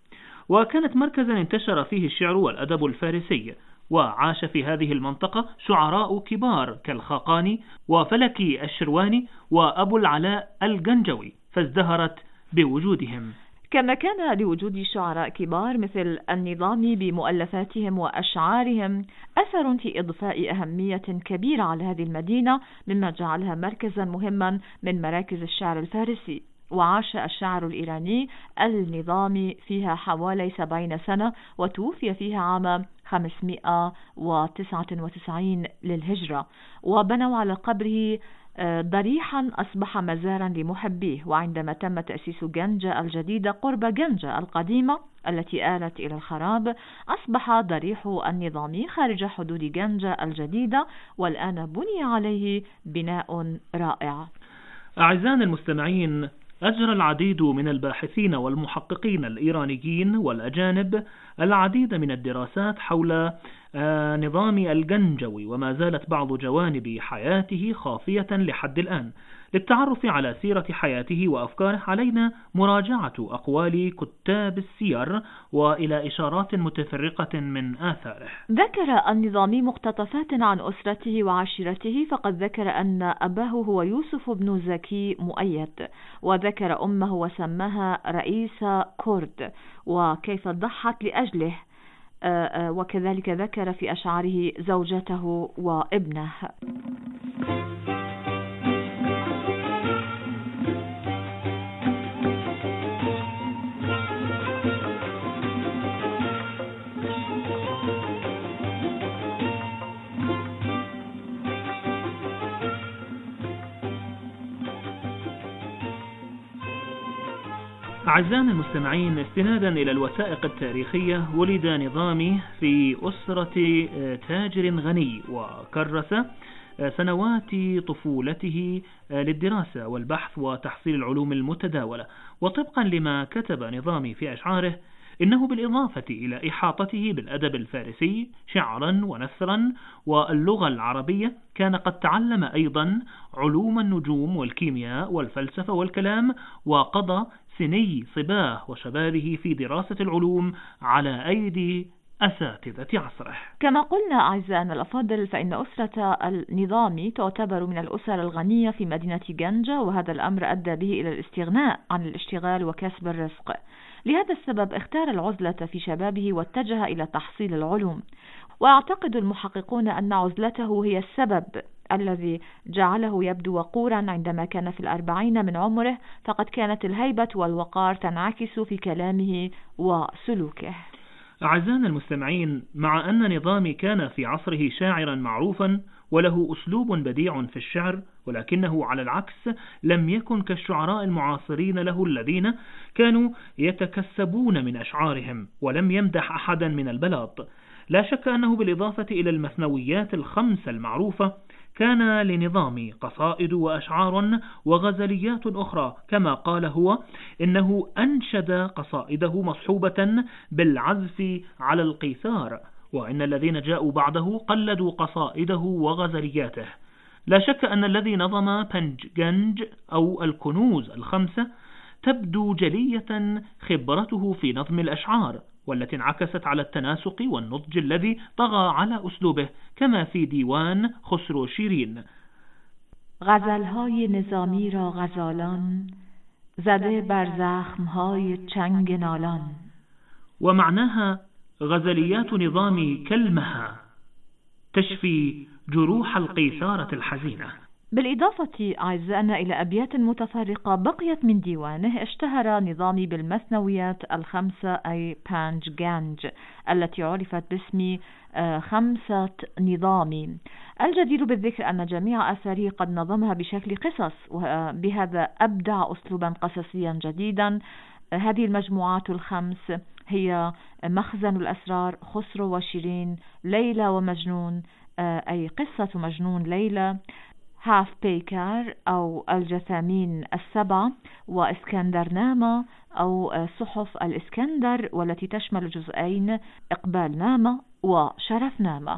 S12: وكانت مركزا انتشر فيه الشعر والأدب الفارسي، وعاش في هذه المنطقة شعراء كبار كالخاقاني وفلكي الشرواني وأبو العلاء الجنجوي، فازدهرت بوجودهم.
S18: كما كان لوجود شعراء كبار مثل النظامي بمؤلفاتهم وأشعارهم أثر في إضفاء أهمية كبيرة على هذه المدينة، مما جعلها مركزا مهما من مراكز الشعر الفارسي. وعاش الشاعر الإيراني النظامي فيها حوالي سبعين سنة، وتوفي فيها عام خمسمائة وتسعة وتسعين للهجرة، وبنوا على قبره ضريحا أصبح مزارا لمحبيه. وعندما تم تأسيس جنجة الجديدة قرب جنجة القديمة التي آلت إلى الخراب، أصبح ضريح النظامي خارج حدود جنجة الجديدة، والآن بني عليه بناء رائع.
S12: أعزائنا المستمعين، أجرى العديد من الباحثين والمحققين الإيرانيين والأجانب العديد من الدراسات حول نظام الجنجوي، وما زالت بعض جوانب حياته خافية لحد الآن. للتعرف على سيرة حياته وأفكاره علينا مراجعة أقوال كتاب السير وإلى إشارات متفرقة من آثاره.
S18: ذكر النظامي مقتطفات عن أسرته وعشيرته، فقد ذكر أن أباه هو يوسف بن زكي مؤيد، وذكر أمه وسماها رئيسة كرد، وكيف ضحت لأجله، وكذلك ذكر في أشعاره زوجته وابنه.
S12: أعزائنا المستمعين، استنادا إلى الوثائق التاريخية، ولد نظامي في أسرة تاجر غني، وكرس سنوات طفولته للدراسة والبحث وتحصيل العلوم المتداولة. وطبقا لما كتب نظامي في أشعاره، إنه بالإضافة إلى إحاطته بالأدب الفارسي شعرا ونثرا واللغة العربية، كان قد تعلم أيضا علوم النجوم والكيمياء والفلسفة والكلام، وقضى سني صباه وشبابه في دراسة العلوم على أيدي أساتذة عصره.
S18: كما قلنا أعزائنا الأفاضل، فإن أسرة النظامي تعتبر من الأسر الغنية في مدينة جنجة، وهذا الأمر أدى به إلى الاستغناء عن الاشتغال وكسب الرزق. لهذا السبب اختار العزلة في شبابه واتجه إلى تحصيل العلوم. ويعتقد المحققون أن عزلته هي السبب الذي جعله يبدو وقورا عندما كان في الأربعين من عمره، فقد كانت الهيبة والوقار تنعكس في كلامه وسلوكه.
S12: أعزائنا المستمعين، مع أن نظامي كان في عصره شاعرا معروفا وله أسلوب بديع في الشعر، ولكنه على العكس لم يكن كالشعراء المعاصرين له الذين كانوا يتكسبون من أشعارهم، ولم يمدح أحدا من البلاط. لا شك أنه بالإضافة إلى المثنويات الخمسة المعروفة، كان لنظامي قصائد وأشعار وغزليات أخرى، كما قال هو إنه أنشد قصائده مصحوبة بالعزف على القيثار، وإن الذين جاءوا بعده قلدوا قصائده وغزلياته. لا شك أن الذي نظم بنج جنج أو الكنوز الخمسة تبدو جلية خبرته في نظم الأشعار، والتي انعكست على التناسق والنضج الذي طغى على أسلوبه، كما في ديوان خسرو شیرین.
S18: غزلهای نظامی را غزالان زده بر زخمهای چنگ نالان.
S12: ومعناها غزليات نظامي كالمها تشفي جروح القيثارة الحزينة.
S18: بالإضافة أعزائنا إلى أبيات متفرقة بقيت من ديوانه، اشتهر نظامي بالمثنويات الخمسة أي بانج جانج التي عرفت باسم خمسة نظامي. الجدير بالذكر أن جميع آثاره قد نظمها بشكل قصص، وبهذا أبدع أسلوبا قصصيا جديدا. هذه المجموعات الخمس هي مخزن الأسرار، خسرو وشيرين، ليلى ومجنون أي قصة مجنون ليلى، هاف بيكار أو الجثامين السبع، وإسكندرنامة أو صحف الإسكندر، والتي تشمل جزئين إقبالنامة وشرفنامة.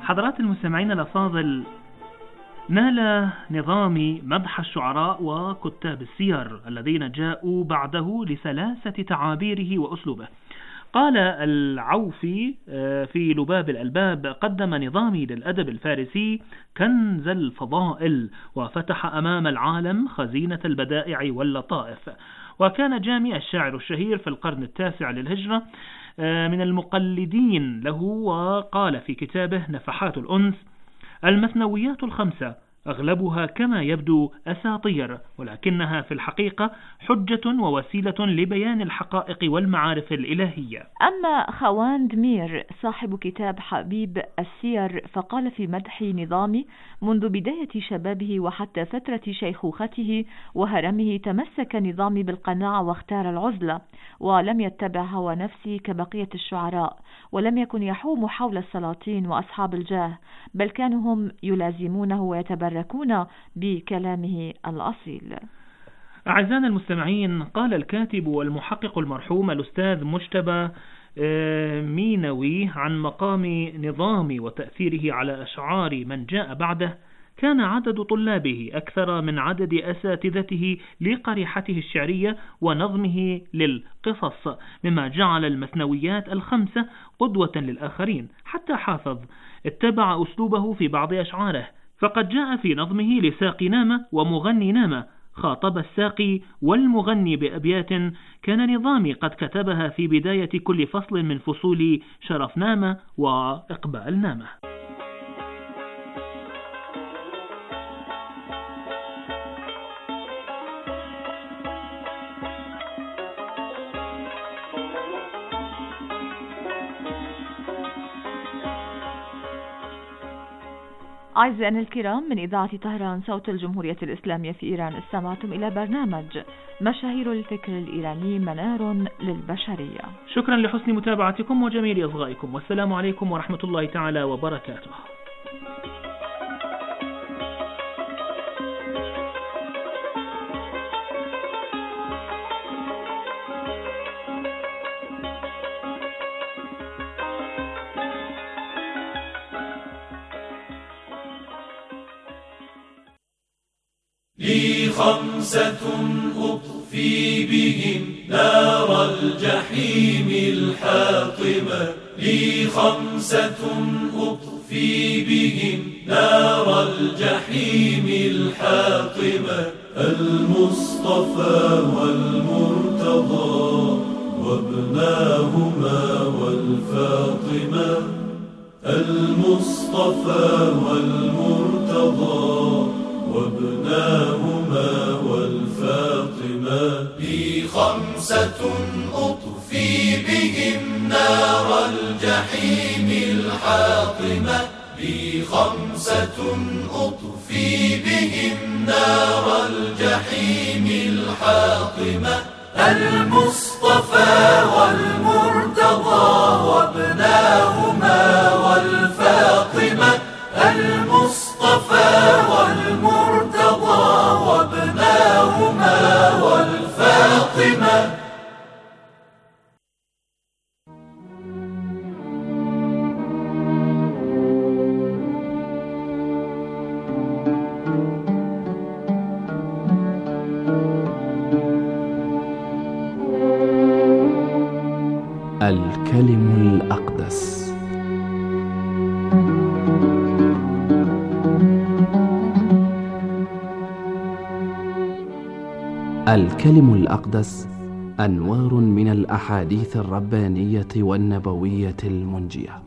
S12: حضرات المستمعين الأفاضل، نال نظامي مدح الشعراء وكتاب السير الذين جاءوا بعده لسلاسة تعابيره وأسلوبه. قال العوفي في لباب الألباب: قدم نظامي للأدب الفارسي كنز الفضائل، وفتح أمام العالم خزينة البدائع واللطائف، وكان جامي الشاعر الشهير في القرن التاسع للهجرة من المقلدين له، وقال في كتابه نفحات الأنس: المثنويات الخمسة أغلبها كما يبدو أساطير، ولكنها في الحقيقة حجة ووسيلة لبيان الحقائق والمعارف الإلهية.
S18: أما خواند مير صاحب كتاب حبيب السير فقال في مدح نظامي: منذ بداية شبابه وحتى فترة شيخوخته وهرمه تمسك نظامي بالقناعة واختار العزلة، ولم يتبع هوى نفسه كبقية الشعراء، ولم يكن يحوم حول السلاطين وأصحاب الجاه، بل كانوا هم يلازمونه ويتبركون بكلامه الأصيل.
S12: أعزائنا المستمعين، قال الكاتب والمحقق المرحوم الأستاذ مجتبى مينوي عن مقام نظامي وتأثيره على أشعار من جاء بعده: كان عدد طلابه أكثر من عدد أساتذته لقريحته الشعرية ونظمه للقصص، مما جعل المثنويات الخمسة قدوة للآخرين. حتى حافظ اتبع أسلوبه في بعض أشعاره، فقد جاء في نظمه لساقي نامة ومغني نامة: خاطب الساقي والمغني بأبيات كان نظامي قد كتبها في بداية كل فصل من فصول شرف نامة وإقبال نامة.
S18: أعزائنا الكرام، من إذاعة طهران صوت الجمهورية الإسلامية في إيران، استمعتم إلى برنامج مشاهير الفكر الإيراني، منار للبشرية.
S12: شكرا لحسن متابعتكم وجميل إصغائكم، والسلام عليكم ورحمة الله تعالى وبركاته.
S19: لي خمسة أطفي بهم نار الجحيم الحاطمة، لي خمسة أطفي بهم نار الجحيم الحاطمة: المصطفى والمرتضى وابناهما والفاطمة، المصطفى والمرتضى وابناهما والفاطمة. لي خمسة أطفي بهم نار الجحيم الحاطمة، لي خمسة أطفي بهم نار الجحيم الحاطمة: المصطفى والمرتضى وابناهما والفاطمة، المصطفى والمرتضى وابناهما والفاطمة.
S20: الكلم الأقدس. الكلم الأقدس أنوار من الأحاديث الربانية والنبوية المنجية.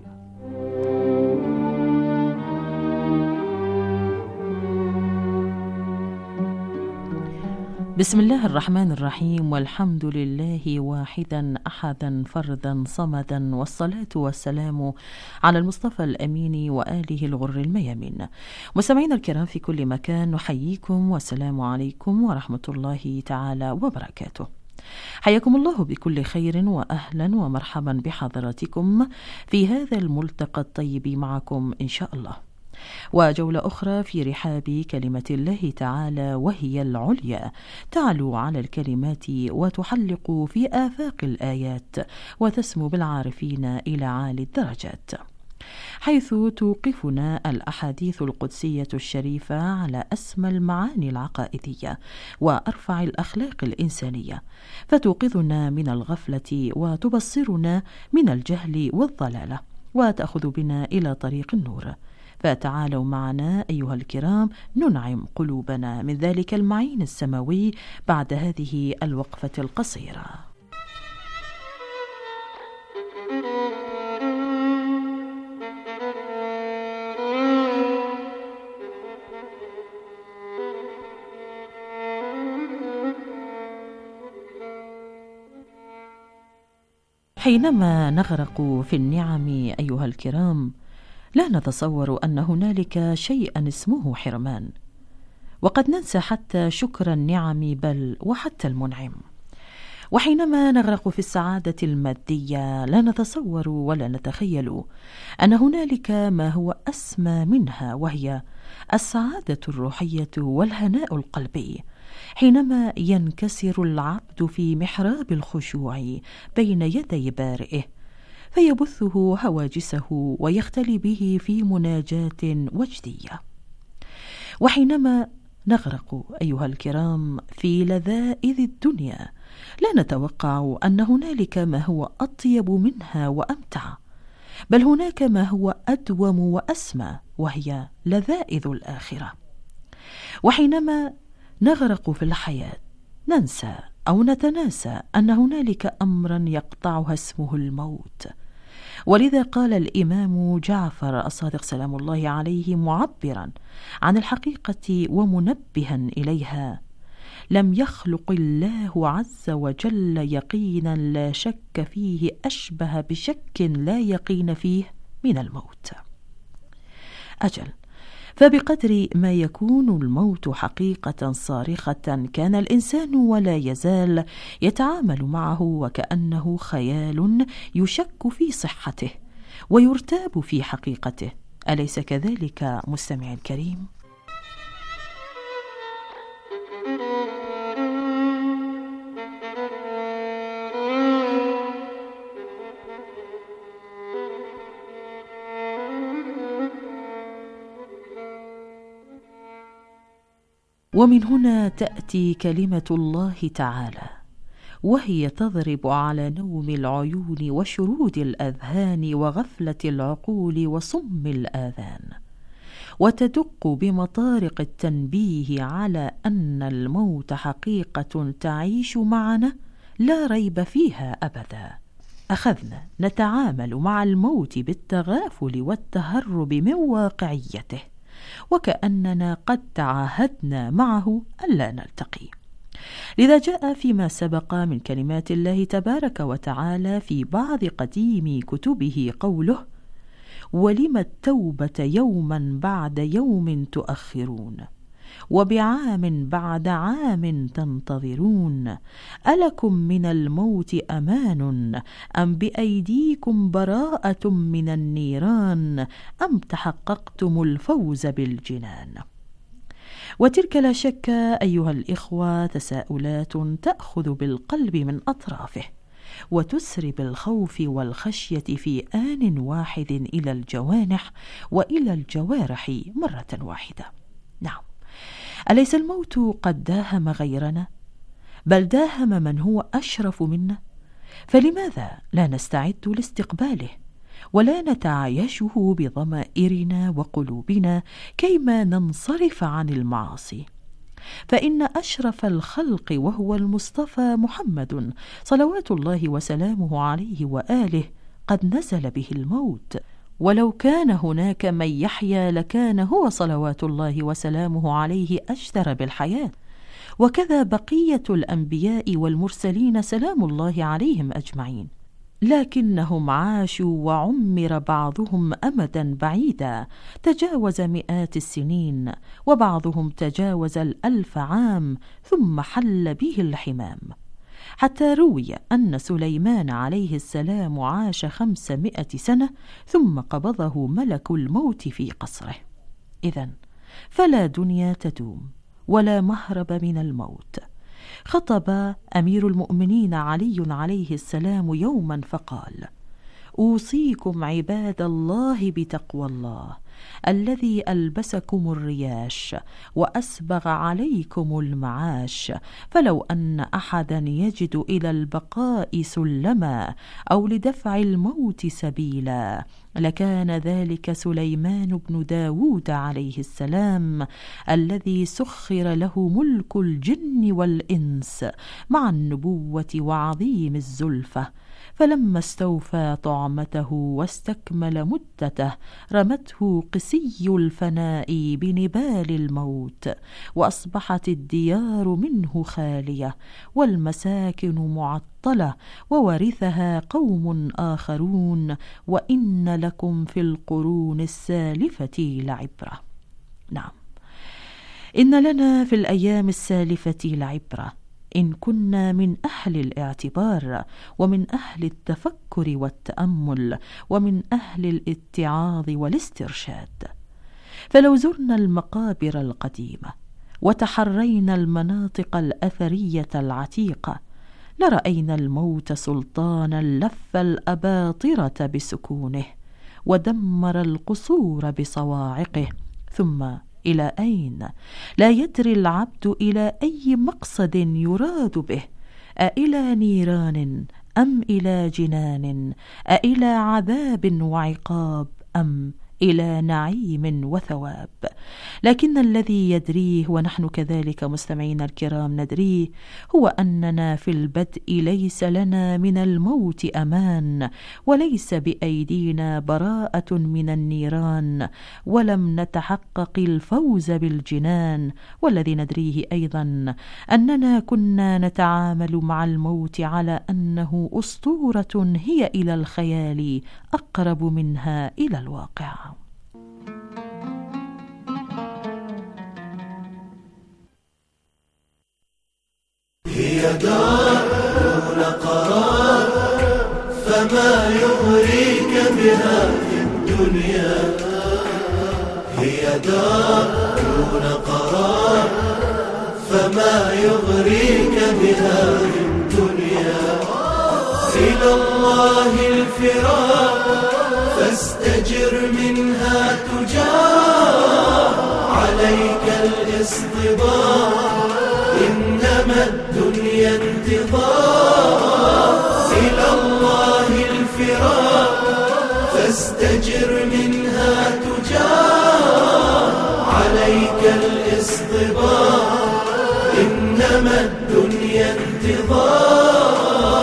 S21: بسم الله الرحمن الرحيم، والحمد لله واحدا أحدا فردا صمدا، والصلاة والسلام على المصطفى الأمين وآله الغر الميامين. مستمعينا الكرام في كل مكان، نحييكم والسلام عليكم ورحمة الله تعالى وبركاته. حياكم الله بكل خير وأهلا ومرحبا بحضراتكم في هذا الملتقى الطيب معكم إن شاء الله، وجولة أخرى في رحاب كلمة الله تعالى، وهي العليا، تعلو على الكلمات وتحلق في آفاق الآيات وتسمو بالعارفين إلى عالي الدرجات. حيث توقفنا الأحاديث القدسية الشريفة على أسمى المعاني العقائدية وأرفع الأخلاق الإنسانية، فتوقظنا من الغفلة وتبصرنا من الجهل والضلالة وتأخذ بنا إلى طريق النور. فتعالوا معنا أيها الكرام ننعم قلوبنا من ذلك المعين السماوي بعد هذه الوقفة القصيرة. حينما نغرق في النعم أيها الكرام لا نتصور أن هنالك شيئا اسمه حرمان، وقد ننسى حتى شكر النعم بل وحتى المنعم. وحينما نغرق في السعادة المادية لا نتصور ولا نتخيل أن هنالك ما هو أسمى منها، وهي السعادة الروحية والهناء القلبي، حينما ينكسر العبد في محراب الخشوع بين يدي بارئه فيبثه هواجسه ويختلي به في مناجاة وجدية. وحينما نغرق أيها الكرام في لذائذ الدنيا لا نتوقع أن هنالك ما هو أطيب منها وأمتع، بل هناك ما هو أدوم وأسمى، وهي لذائذ الآخرة. وحينما نغرق في الحياة ننسى أو نتناسى أن هنالك أمرا يقطعها اسمه الموت. ولذا قال الإمام جعفر الصادق سلام الله عليه معبرا عن الحقيقة ومنبها إليها: لم يخلق الله عز وجل يقينا لا شك فيه أشبه بشك لا يقين فيه من الموت. أجل، فبقدر ما يكون الموت حقيقة صارخة كان الإنسان ولا يزال يتعامل معه وكأنه خيال يشك في صحته ويرتاب في حقيقته. أليس كذلك مستمع الكريم؟ ومن هنا تأتي كلمة الله تعالى، وهي تضرب على نوم العيون وشرود الأذهان وغفلة العقول وصم الآذان، وتدق بمطارق التنبيه على أن الموت حقيقة تعيش معنا لا ريب فيها أبدا. أخذنا نتعامل مع الموت بالتغافل والتهرب من واقعيته، وكأننا قد تعاهدنا معه ألا نلتقي. لذا جاء فيما سبق من كلمات الله تبارك وتعالى في بعض قديم كتبه قوله: ولم التوبة يوما بعد يوم تؤخرون، وبعام بعد عام تنتظرون، ألكم من الموت أمان، أم بأيديكم براءة من النيران، أم تحققتم الفوز بالجنان. وتلك لا شك أيها الإخوة تساؤلات تأخذ بالقلب من أطرافه وتسري بالخوف والخشية في آن واحد إلى الجوانح وإلى الجوارح مرة واحدة. نعم، أليس الموت قد داهم غيرنا؟ بل داهم من هو أشرف منا، فلماذا لا نستعد لاستقباله ولا نتعايشه بضمائرنا وقلوبنا كيما ننصرف عن المعاصي؟ فإن أشرف الخلق وهو المصطفى محمد صلوات الله وسلامه عليه وآله قد نزل به الموت، ولو كان هناك من يحيا لكان هو صلوات الله وسلامه عليه أجدر بالحياة، وكذا بقية الأنبياء والمرسلين سلام الله عليهم أجمعين، لكنهم عاشوا وعمر بعضهم أمدا بعيدا تجاوز مئات السنين، وبعضهم تجاوز الألف عام ثم حل به الحمام، حتى روي أن سليمان عليه السلام عاش خمسمائة سنة ثم قبضه ملك الموت في قصره. إذن فلا دنيا تدوم ولا مهرب من الموت. خطب أمير المؤمنين علي عليه السلام يوما فقال: أوصيكم عباد الله بتقوى الله الذي ألبسكم الرياش وأسبغ عليكم المعاش، فلو أن أحدا يجد إلى البقاء سلما أو لدفع الموت سبيلا لكان ذلك سليمان بن داود عليه السلام، الذي سخر له ملك الجن والإنس مع النبوة وعظيم الزلفة، فلما استوفى طعمته واستكمل مدته رمته قسي الفناء بنبال الموت، وأصبحت الديار منه خالية والمساكن معطلة وورثها قوم آخرون، وإن لكم في القرون السالفة لعبرة. نعم، إن لنا في الأيام السالفة لعبرة إن كنا من أهل الاعتبار ومن أهل التفكر والتأمل ومن أهل الاتعاظ والاسترشاد. فلو زرنا المقابر القديمة وتحرينا المناطق الأثرية العتيقة لرأينا الموت سلطانا لف الأباطرة بسكونه ودمر القصور بصواعقه، ثم إلى أين؟ لا يدري العبد إلى أي مقصد يراد به، أإلى نيران أم إلى جنان، أإلى عذاب وعقاب أم إلى نعيم وثواب. لكن الذي يدريه ونحن كذلك مستمعين الكرام ندريه هو أننا في البدء ليس لنا من الموت أمان، وليس بأيدينا براءة من النيران، ولم نتحقق الفوز بالجنان. والذي ندريه أيضا أننا كنا نتعامل مع الموت على أنه أسطورة هي إلى الخيال أقرب منها إلى الواقع.
S19: هي دار دون قرار، فما يغريك بها في الدنيا. هي دار دون قرار، فما يغريك بها في الدنيا. إلى الله الفرار، فاستجر منها تجار. عليك الاصطبار، إنما الدنيا انتظار. إلى الله الفرار، فاستجر منها تجار. عليك الاصطبار، إنما الدنيا انتظار.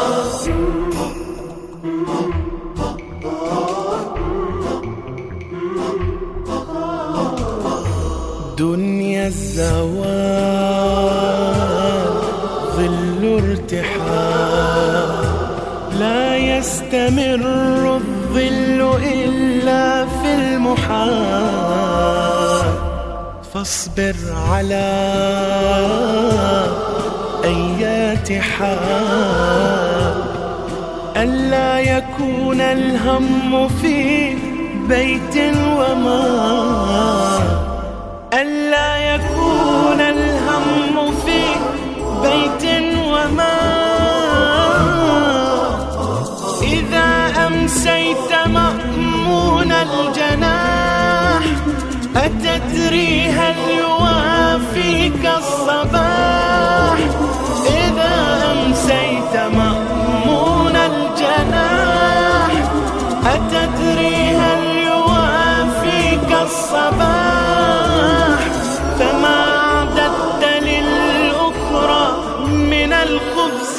S19: دنيا الزوال ظل ارتحال، لا يستمر الظل إلا في المحال. فاصبر على أيات حال، ألا يكون الهم في بيت ومال. ألا يكون الهم في بيت ومال. إذا أمسيت مأمون الجناح، أتدري هل يوافيك الصباح؟ إذا أمسيت مأمون الجناح، أتدري هل يوافيك الصباح؟ فما أعددت للأخرى من الخبز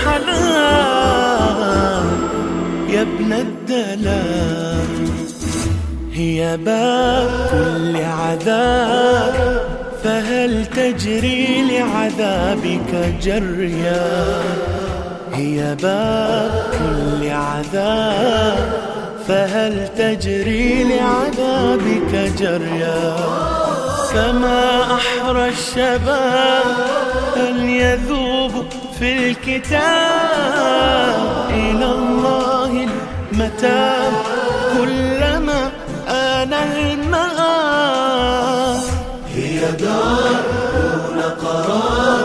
S19: الحلال يا ابن الدلال. هي باب كل عذاب، فهل تجري لعذابك جريا؟ هي باب كل عذاب، فهل تجري لعذابك جريا؟ فما أحرى الشباب أن يذوب في الكتاب. إلى الله المتاب كلما آن المآب. هي دار دون قرار،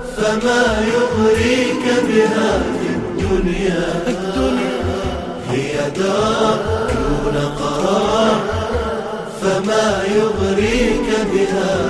S19: فما يغريك بها في الدنيا. الدنيا هي هي دار دون قرار، فما يغريك بها